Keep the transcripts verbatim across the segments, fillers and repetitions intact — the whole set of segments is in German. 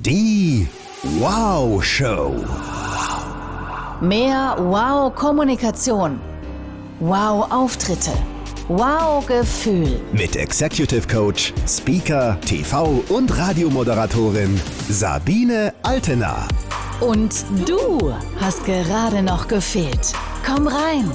Die Wow-Show. Mehr Wow-Kommunikation. Wow-Auftritte. Wow-Gefühl. Mit Executive Coach, Speaker, T V- und Radiomoderatorin Sabine Altena. Und du hast gerade noch gefehlt. Komm rein.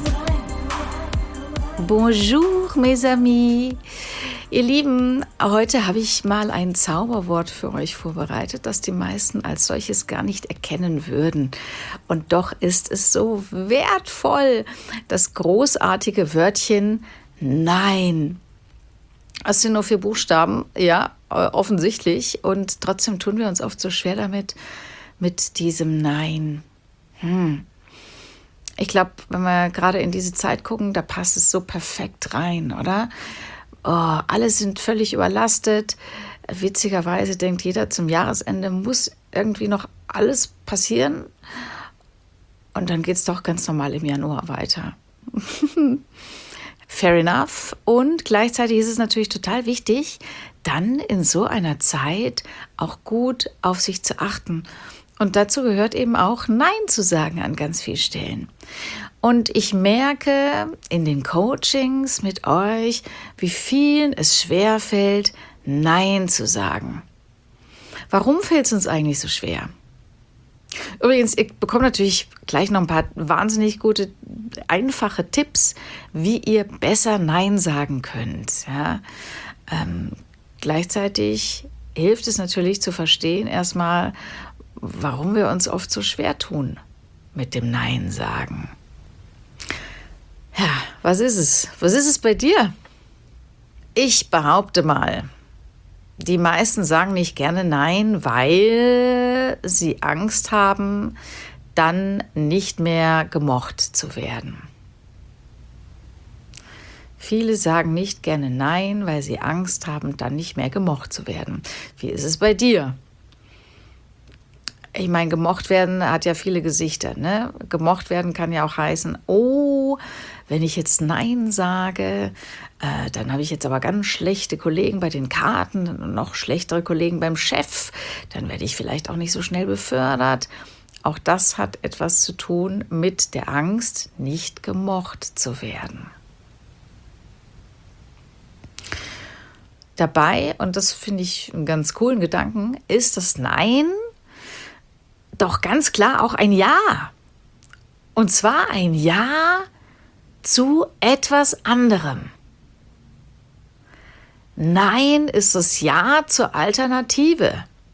Bonjour, mes amis. Ihr Lieben, heute habe ich mal ein Zauberwort für euch vorbereitet, das die meisten als solches gar nicht erkennen würden. Und doch ist es so wertvoll, das großartige Wörtchen Nein. Es sind nur vier Buchstaben, ja, offensichtlich. Und trotzdem tun wir uns oft so schwer damit, mit diesem Nein. Hm. Ich glaube, wenn wir gerade in diese Zeit gucken, da passt es so perfekt rein, oder? Oh, alle sind völlig überlastet. Witzigerweise denkt jeder, zum Jahresende muss irgendwie noch alles passieren. Und dann geht es doch ganz normal im Januar weiter. Fair enough. Und gleichzeitig ist es natürlich total wichtig, dann in so einer Zeit auch gut auf sich zu achten. Und dazu gehört eben auch Nein zu sagen an ganz vielen Stellen. Und ich merke in den Coachings mit euch, wie vielen es schwerfällt, Nein zu sagen. Warum fällt es uns eigentlich so schwer? Übrigens, ich bekomme natürlich gleich noch ein paar wahnsinnig gute, einfache Tipps, wie ihr besser Nein sagen könnt. Ja? Ähm, gleichzeitig hilft es natürlich zu verstehen erstmal, warum wir uns oft so schwer tun mit dem Nein sagen. Ja, was ist es? Was ist es bei dir? Ich behaupte mal, die meisten sagen nicht gerne Nein, weil sie Angst haben, dann nicht mehr gemocht zu werden. Viele sagen nicht gerne Nein, weil sie Angst haben, dann nicht mehr gemocht zu werden. Wie ist es bei dir? Ich meine, gemocht werden hat ja viele Gesichter, ne? Gemocht werden kann ja auch heißen, oh, wenn ich jetzt Nein sage, äh, dann habe ich jetzt aber ganz schlechte Kollegen bei den Karten und noch schlechtere Kollegen beim Chef. Dann werde ich vielleicht auch nicht so schnell befördert. Auch das hat etwas zu tun mit der Angst, nicht gemocht zu werden. Dabei, und das finde ich einen ganz coolen Gedanken, ist das Nein doch ganz klar auch ein Ja. Und zwar ein Ja zu etwas anderem. Nein ist das Ja zur Alternative.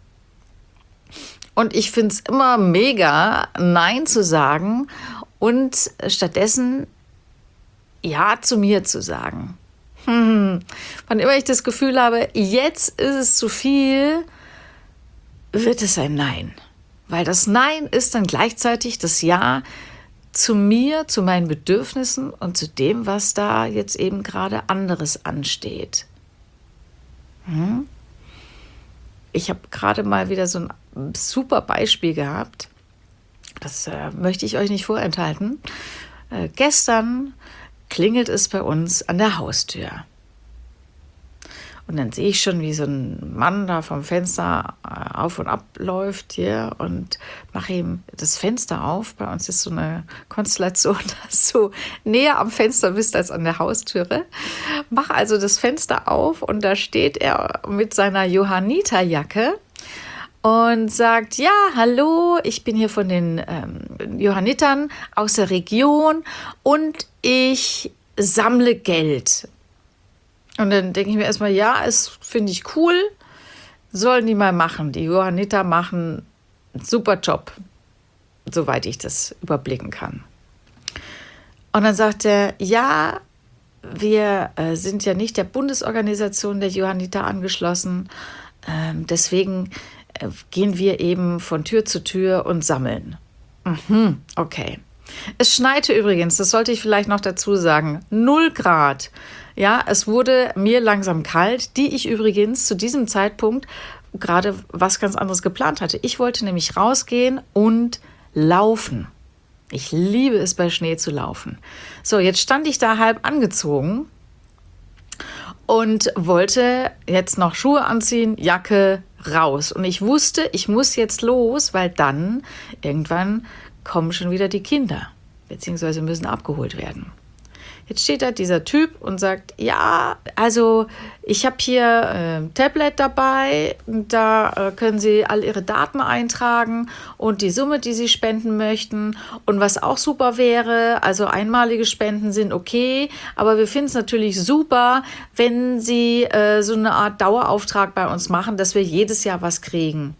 Und ich finde es immer mega, Nein zu sagen und stattdessen Ja zu mir zu sagen. Hm. Wann immer ich das Gefühl habe, jetzt ist es zu viel, wird es ein Nein. Weil das Nein ist dann gleichzeitig das Ja zu mir, zu meinen Bedürfnissen und zu dem, was da jetzt eben gerade anderes ansteht. Hm? Ich habe gerade mal wieder so ein super Beispiel gehabt. Das äh, möchte ich euch nicht vorenthalten. Äh, gestern klingelt es bei uns an der Haustür. Und dann sehe ich schon, wie so ein Mann da vom Fenster auf und ab läuft hier und mache ihm das Fenster auf. Bei uns ist so eine Konstellation, dass du näher am Fenster bist als an der Haustüre. Mache also das Fenster auf und da steht er mit seiner Johanniterjacke und sagt, ja, hallo, ich bin hier von den ähm, Johannitern aus der Region und ich sammle Geld. Und dann denke ich mir erstmal, ja, es finde ich cool, sollen die mal machen. Die Johanniter machen einen super Job, soweit ich das überblicken kann. Und dann sagt er, ja, wir äh, sind ja nicht der Bundesorganisation der Johanniter angeschlossen, ähm, deswegen äh, gehen wir eben von Tür zu Tür und sammeln. Mhm, okay. Es schneite übrigens, das sollte ich vielleicht noch dazu sagen, null Grad. Ja, es wurde mir langsam kalt, die ich übrigens zu diesem Zeitpunkt gerade was ganz anderes geplant hatte. Ich wollte nämlich rausgehen und laufen. Ich liebe es, bei Schnee zu laufen. So, jetzt stand ich da halb angezogen und wollte jetzt noch Schuhe anziehen, Jacke, raus. Und ich wusste, ich muss jetzt los, weil dann irgendwann kommen schon wieder die Kinder, beziehungsweise müssen abgeholt werden. Jetzt steht da dieser Typ und sagt, ja, also ich habe hier ein äh, Tablet dabei, da äh, können Sie all Ihre Daten eintragen und die Summe, die Sie spenden möchten. Und was auch super wäre, also einmalige Spenden sind okay, aber wir finden es natürlich super, wenn Sie äh, so eine Art Dauerauftrag bei uns machen, dass wir jedes Jahr was kriegen.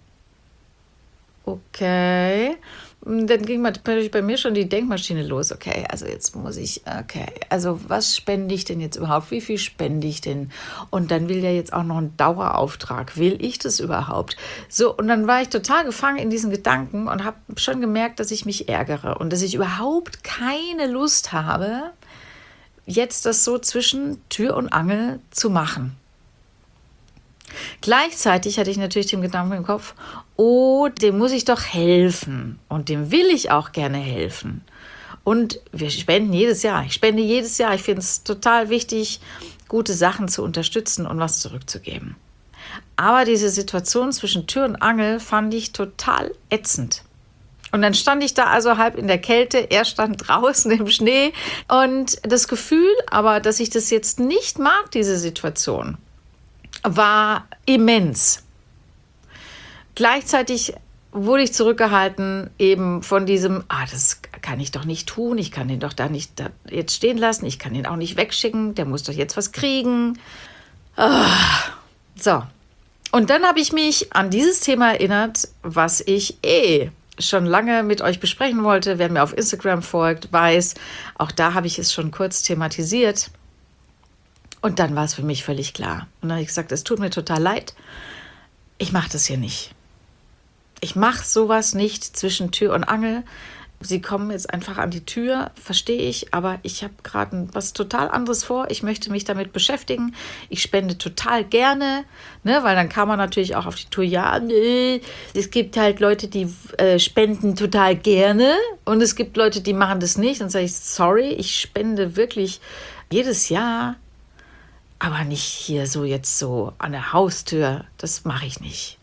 Okay. Dann ging natürlich bei mir schon die Denkmaschine los. Okay, also jetzt muss ich, okay, also was spende ich denn jetzt überhaupt? Wie viel spende ich denn? Und dann will ja jetzt auch noch ein Dauerauftrag. Will ich das überhaupt? So, und dann war ich total gefangen in diesen Gedanken und habe schon gemerkt, dass ich mich ärgere und dass ich überhaupt keine Lust habe, jetzt das so zwischen Tür und Angel zu machen. Gleichzeitig hatte ich natürlich den Gedanken im Kopf, oh, dem muss ich doch helfen und dem will ich auch gerne helfen. Und wir spenden jedes Jahr. Ich spende jedes Jahr. Ich finde es total wichtig, gute Sachen zu unterstützen und was zurückzugeben. Aber diese Situation zwischen Tür und Angel fand ich total ätzend. Und dann stand ich da also halb in der Kälte, er stand draußen im Schnee und das Gefühl aber, dass ich das jetzt nicht mag, diese Situation, war immens. Gleichzeitig wurde ich zurückgehalten eben von diesem, ah, das kann ich doch nicht tun, ich kann den doch da nicht da jetzt stehen lassen, ich kann ihn auch nicht wegschicken, der muss doch jetzt was kriegen. Ah, so, und dann habe ich mich an dieses Thema erinnert, was ich eh schon lange mit euch besprechen wollte. Wer mir auf Instagram folgt, weiß, auch da habe ich es schon kurz thematisiert. Und dann war es für mich völlig klar. Und dann habe ich gesagt, es tut mir total leid. Ich mache das hier nicht. Ich mache sowas nicht zwischen Tür und Angel. Sie kommen jetzt einfach an die Tür, verstehe ich, aber ich habe gerade was total anderes vor. Ich möchte mich damit beschäftigen. Ich spende total gerne, ne, weil dann kam man natürlich auch auf die Tour, ja, nee, es gibt halt Leute, die äh, spenden total gerne und es gibt Leute, die machen das nicht. Dann sage ich, sorry, ich spende wirklich jedes Jahr, aber nicht hier so jetzt so an der Haustür. Das mache ich nicht.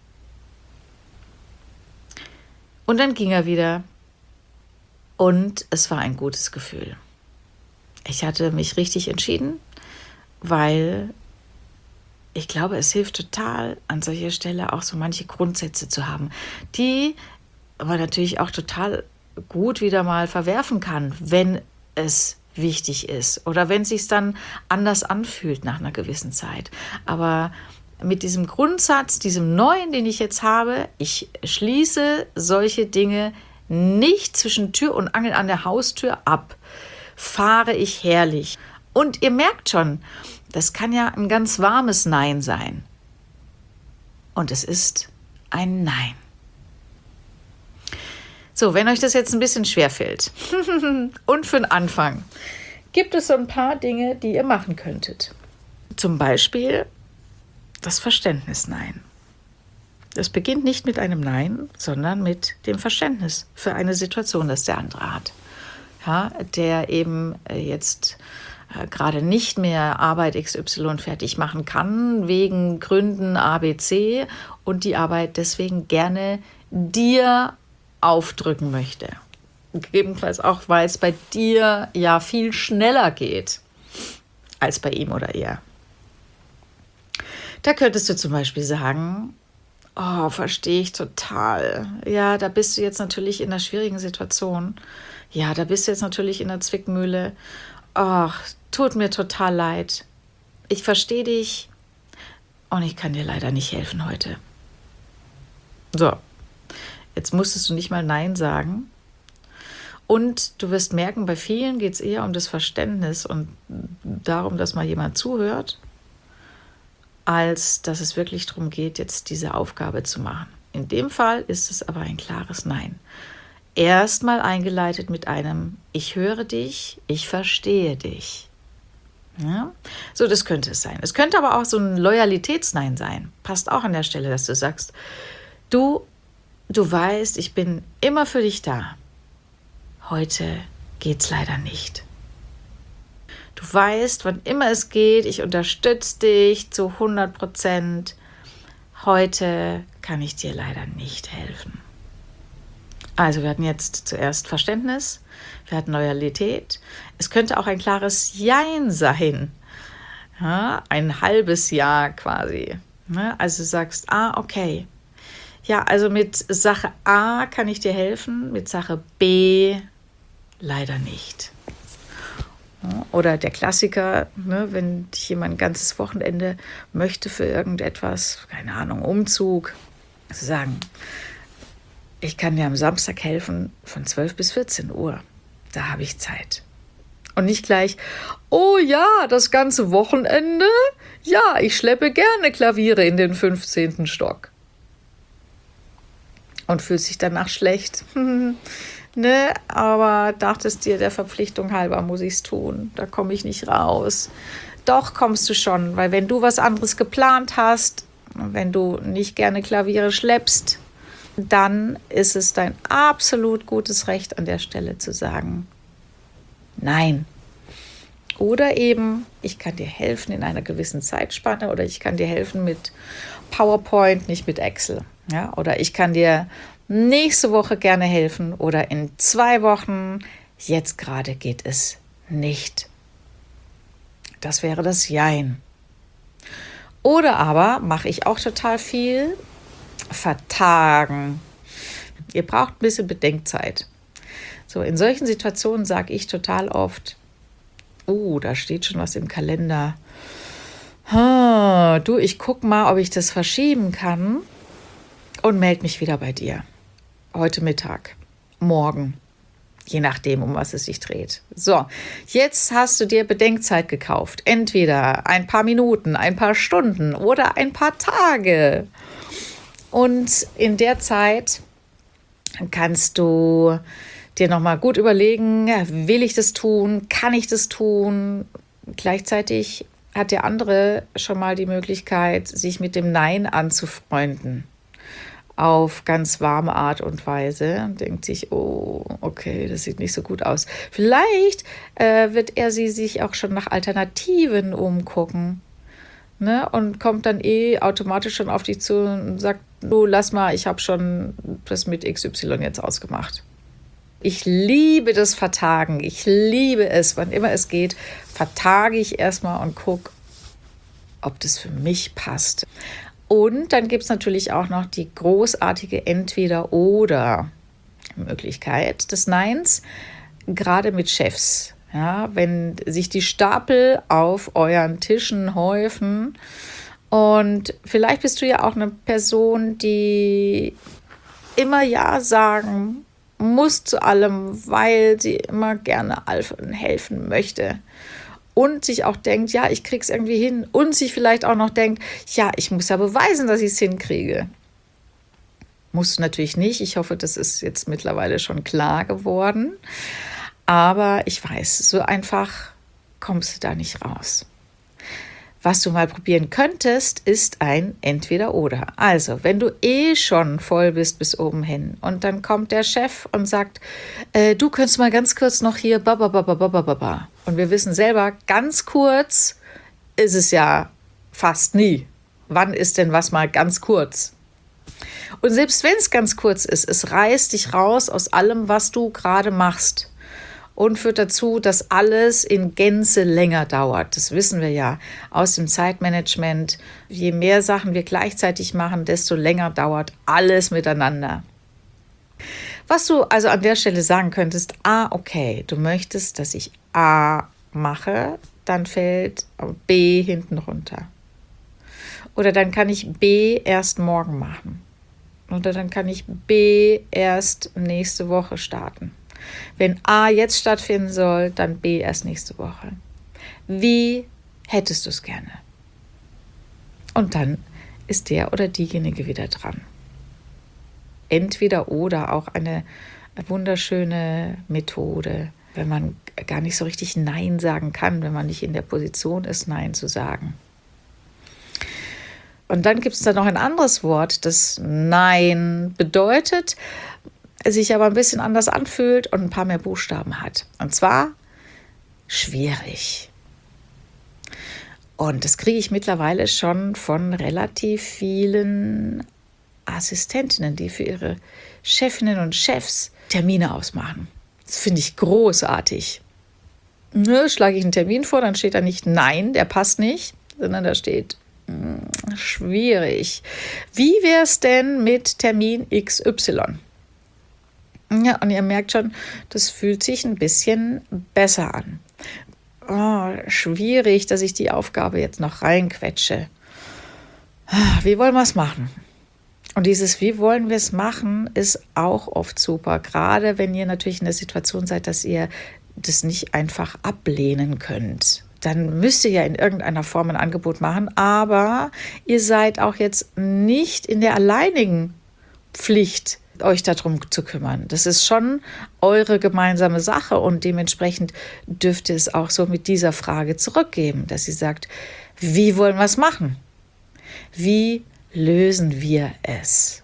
Und dann ging er wieder. Und es war ein gutes Gefühl. Ich hatte mich richtig entschieden, weil ich glaube, es hilft total, an solcher Stelle auch so manche Grundsätze zu haben, die aber natürlich auch total gut wieder mal verwerfen kann, wenn es wichtig ist oder wenn es sich dann anders anfühlt nach einer gewissen Zeit. Aber mit diesem Grundsatz, diesem neuen, den ich jetzt habe, ich schließe solche Dinge nicht zwischen Tür und Angel an der Haustür ab, fahre ich herrlich. Und ihr merkt schon, das kann ja ein ganz warmes Nein sein. Und es ist ein Nein. So, wenn euch das jetzt ein bisschen schwerfällt und für den Anfang, gibt es so ein paar Dinge, die ihr machen könntet. Zum Beispiel das Verständnis Nein. Das beginnt nicht mit einem Nein, sondern mit dem Verständnis für eine Situation, das der andere hat. Ja, der eben jetzt äh, gerade nicht mehr Arbeit X Y fertig machen kann, wegen Gründen A B C und die Arbeit deswegen gerne dir aufdrücken möchte. Gegebenenfalls auch, weil es bei dir ja viel schneller geht als bei ihm oder ihr. Da könntest du zum Beispiel sagen, oh, verstehe ich total. Ja, da bist du jetzt natürlich in einer schwierigen Situation. Ja, da bist du jetzt natürlich in einer Zwickmühle. Ach, tut mir total leid. Ich verstehe dich und ich kann dir leider nicht helfen heute. So, jetzt musstest du nicht mal Nein sagen. Und du wirst merken, bei vielen geht es eher um das Verständnis und darum, dass mal jemand zuhört, als dass es wirklich darum geht, jetzt diese Aufgabe zu machen. In dem Fall ist es aber ein klares Nein. Erstmal eingeleitet mit einem Ich höre dich, ich verstehe dich. Ja? So, das könnte es sein. Es könnte aber auch so ein Loyalitätsnein sein. Passt auch an der Stelle, dass du sagst, du, du weißt, ich bin immer für dich da. Heute geht's leider nicht. Du weißt, wann immer es geht, ich unterstütze dich zu hundert Prozent. Heute kann ich dir leider nicht helfen. Also wir hatten jetzt zuerst Verständnis, wir hatten Loyalität. Es könnte auch ein klares Jein sein, ja, ein halbes Ja quasi. Ja, also du sagst, ah, okay. Ja, also mit Sache A kann ich dir helfen, mit Sache B leider nicht. Oder der Klassiker, ne, wenn jemand ein ganzes Wochenende möchte für irgendetwas, keine Ahnung, Umzug, zu sagen, ich kann dir am Samstag helfen von zwölf bis vierzehn Uhr. Da habe ich Zeit. Und nicht gleich, oh ja, das ganze Wochenende? Ja, ich schleppe gerne Klaviere in den fünfzehnten Stock. Und fühlt sich danach schlecht. Ne, aber dachtest dir, der Verpflichtung halber muss ich es tun. Da komme ich nicht raus. Doch, kommst du schon, weil wenn du was anderes geplant hast, wenn du nicht gerne Klaviere schleppst, dann ist es dein absolut gutes Recht an der Stelle zu sagen, nein. Oder eben, ich kann dir helfen in einer gewissen Zeitspanne oder ich kann dir helfen mit PowerPoint, nicht mit Excel. Ja? Oder ich kann dir nächste Woche gerne helfen oder in zwei Wochen. Jetzt gerade geht es nicht. Das wäre das Jein. Oder aber mache ich auch total viel, vertagen. Ihr braucht ein bisschen Bedenkzeit. So, in solchen Situationen sage ich total oft, oh, da steht schon was im Kalender. Ha, du, ich guck mal, ob ich das verschieben kann und melde mich wieder bei dir. Heute Mittag, morgen, je nachdem, um was es sich dreht. So, jetzt hast du dir Bedenkzeit gekauft. Entweder ein paar Minuten, ein paar Stunden oder ein paar Tage. Und in der Zeit kannst du dir nochmal gut überlegen, will ich das tun, kann ich das tun? Gleichzeitig hat der andere schon mal die Möglichkeit, sich mit dem Nein anzufreunden. Auf ganz warme Art und Weise und denkt sich, oh, okay, das sieht nicht so gut aus. Vielleicht äh, wird er sie sich auch schon nach Alternativen umgucken, ne? Und kommt dann eh automatisch schon auf dich zu und sagt, du, lass mal, ich habe schon das mit X Y jetzt ausgemacht. Ich liebe das Vertagen, ich liebe es, wann immer es geht, vertage ich erstmal und gucke, ob das für mich passt. Und dann gibt es natürlich auch noch die großartige Entweder-oder-Möglichkeit des Neins, gerade mit Chefs. Ja, wenn sich die Stapel auf euren Tischen häufen und vielleicht bist du ja auch eine Person, die immer Ja sagen muss zu allem, weil sie immer gerne allen helfen möchte. Und sich auch denkt, ja, ich krieg's irgendwie hin. Und sich vielleicht auch noch denkt, ja, ich muss ja beweisen, dass ich es hinkriege. Musst du natürlich nicht. Ich hoffe, das ist jetzt mittlerweile schon klar geworden. Aber ich weiß, so einfach kommst du da nicht raus. Was du mal probieren könntest, ist ein Entweder-Oder. Also, wenn du eh schon voll bist bis oben hin und dann kommt der Chef und sagt, äh, du könntest mal ganz kurz noch hier bababababababa. Und wir wissen selber, ganz kurz ist es ja fast nie. Wann ist denn was mal ganz kurz? Und selbst wenn es ganz kurz ist, es reißt dich raus aus allem, was du gerade machst. Und führt dazu, dass alles in Gänze länger dauert. Das wissen wir ja aus dem Zeitmanagement. Je mehr Sachen wir gleichzeitig machen, desto länger dauert alles miteinander. Was du also an der Stelle sagen könntest, ah, okay, du möchtest, dass ich A mache, dann fällt B hinten runter. Oder dann kann ich B erst morgen machen. Oder dann kann ich B erst nächste Woche starten. Wenn A jetzt stattfinden soll, dann B erst nächste Woche. Wie hättest du es gerne? Und dann ist der oder diejenige wieder dran. Entweder oder auch eine wunderschöne Methode, wenn man gar nicht so richtig Nein sagen kann, wenn man nicht in der Position ist, Nein zu sagen. Und dann gibt es da noch ein anderes Wort, das Nein bedeutet, sich aber ein bisschen anders anfühlt und ein paar mehr Buchstaben hat. Und zwar schwierig. Und das kriege ich mittlerweile schon von relativ vielen Assistentinnen, die für ihre Chefinnen und Chefs Termine ausmachen. Das finde ich großartig. Ne, schlage ich einen Termin vor, dann steht da nicht nein, der passt nicht, sondern da steht mh, schwierig. Wie wäre es denn mit Termin X Y? Ja, und ihr merkt schon, das fühlt sich ein bisschen besser an. Oh, schwierig, dass ich die Aufgabe jetzt noch reinquetsche. Wie wollen wir es machen? Und dieses Wie wollen wir es machen, ist auch oft super. Gerade wenn ihr natürlich in der Situation seid, dass ihr das nicht einfach ablehnen könnt. Dann müsst ihr ja in irgendeiner Form ein Angebot machen. Aber ihr seid auch jetzt nicht in der alleinigen Pflicht, euch darum zu kümmern. Das ist schon eure gemeinsame Sache und dementsprechend dürft ihr es auch so mit dieser Frage zurückgeben, dass ihr sagt, wie wollen wir es machen? Wie lösen wir es?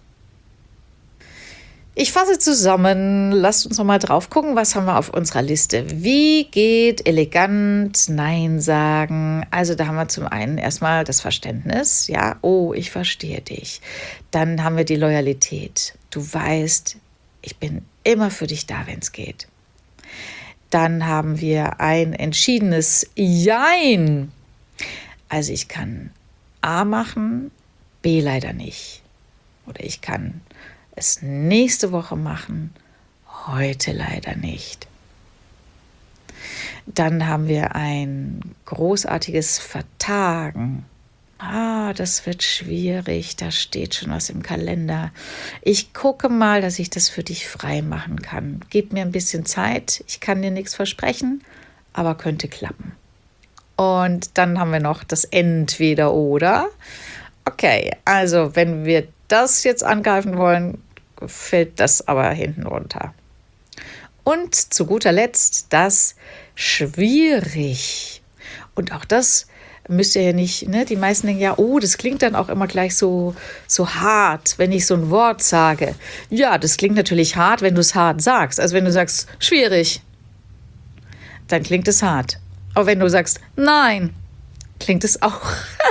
Ich fasse zusammen, lasst uns noch mal drauf gucken, was haben wir auf unserer Liste. Wie geht elegant Nein sagen? Also da haben wir zum einen erstmal das Verständnis, ja, oh, ich verstehe dich. Dann haben wir die Loyalität. Du weißt, ich bin immer für dich da, wenn es geht. Dann haben wir ein entschiedenes Jein. Also ich kann A machen, B leider nicht. Oder ich kann es nächste Woche machen, heute leider nicht. Dann haben wir ein großartiges Vertagen. Ah, das wird schwierig, da steht schon was im Kalender. Ich gucke mal, dass ich das für dich frei machen kann. Gib mir ein bisschen Zeit, ich kann dir nichts versprechen, aber könnte klappen. Und dann haben wir noch das Entweder-Oder. Okay, also wenn wir das jetzt angreifen wollen, fällt das aber hinten runter. Und zu guter Letzt das Schwierig. Und auch das müsst ihr ja nicht, ne? Die meisten denken ja, oh, das klingt dann auch immer gleich so, so hart, wenn ich so ein Wort sage. Ja, das klingt natürlich hart, wenn du es hart sagst. Also wenn du sagst, schwierig, dann klingt es hart. Aber wenn du sagst, nein, klingt es auch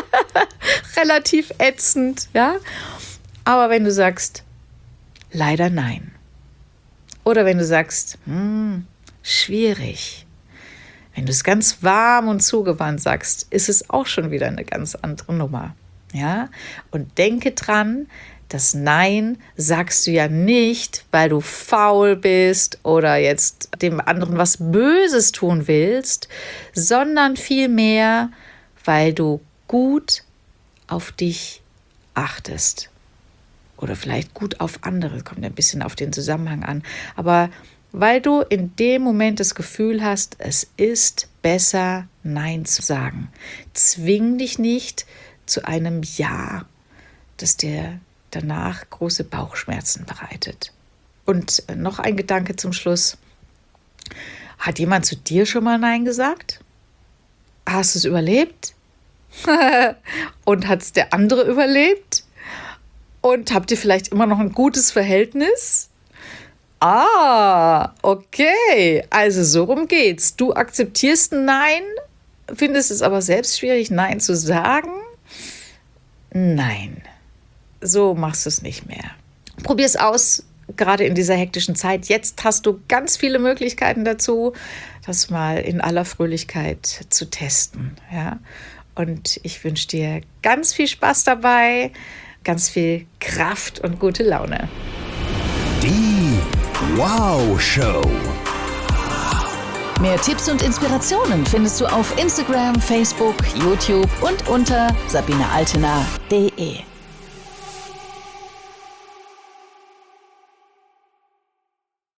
relativ ätzend, ja? Aber wenn du sagst, leider nein. Oder wenn du sagst, hm, schwierig. Wenn du es ganz warm und zugewandt sagst, ist es auch schon wieder eine ganz andere Nummer. Ja? Und denke dran, das Nein sagst du ja nicht, weil du faul bist oder jetzt dem anderen was Böses tun willst, sondern vielmehr, weil du gut auf dich achtest. Oder vielleicht gut auf andere, kommt ein bisschen auf den Zusammenhang an. Aber weil du in dem Moment das Gefühl hast, es ist besser, Nein zu sagen. Zwing dich nicht zu einem Ja, das dir danach große Bauchschmerzen bereitet. Und noch ein Gedanke zum Schluss. Hat jemand zu dir schon mal Nein gesagt? Hast du es überlebt? Und hat es der andere überlebt? Und habt ihr vielleicht immer noch ein gutes Verhältnis? Ah, okay. Also so rum geht's. Du akzeptierst ein Nein, findest es aber selbst schwierig, Nein zu sagen? Nein, so machst du es nicht mehr. Probier es aus, gerade in dieser hektischen Zeit. Jetzt hast du ganz viele Möglichkeiten dazu, das mal in aller Fröhlichkeit zu testen. Ja? Und ich wünsche dir ganz viel Spaß dabei, ganz viel Kraft und gute Laune. Die Wow-Show. Mehr Tipps und Inspirationen findest du auf Instagram, Facebook, YouTube und unter sabine altena punkt de.